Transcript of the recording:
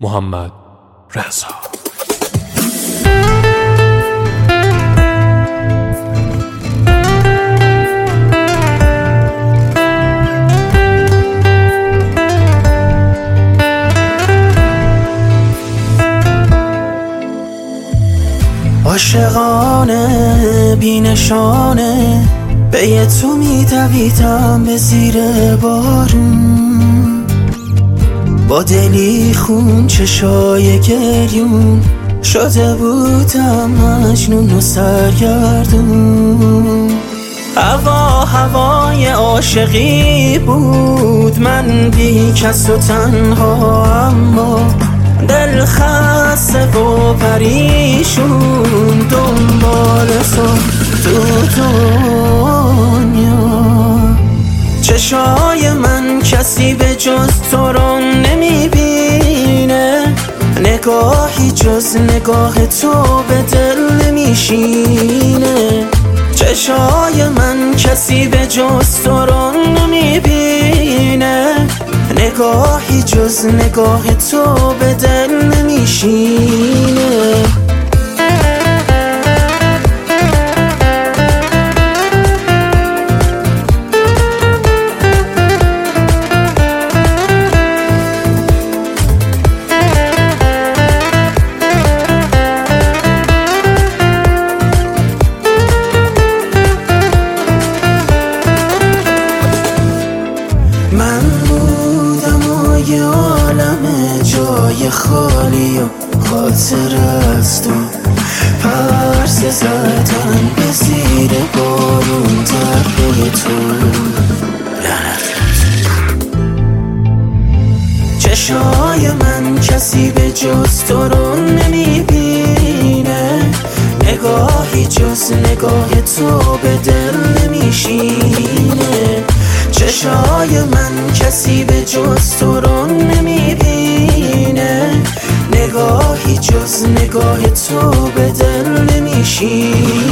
محمد رضا. عاشقانه بی نشانه به تو میدویدم به زیر بارون، با دلی خون چشای گریون شده بودم مجنون و سرگردون. هوای عاشقی بود، من بی کس و تنها، اما دل خسته و پریشون دنبال تو دنیا. چشای من کسی به جز تو رو نمیبینه، نگاهی جز نگاه تو به دل نمیشینه. چشای من کسی به جز تو رو نمیبینه، نگاهی جز نگاه تو به دل نمیشینه. من بودم و یه عالم جای خالی و خاطر از تو، پرس زدن به زیر بارون در روی تو. چشای من کسی به جز تو رو نمیبینه، نگاهی جز نگاه تو به دل نمیشینه. چشای من کسی به جز تو رو نمیبینه، نگاهی جز نگاه تو به دل نمیشینه.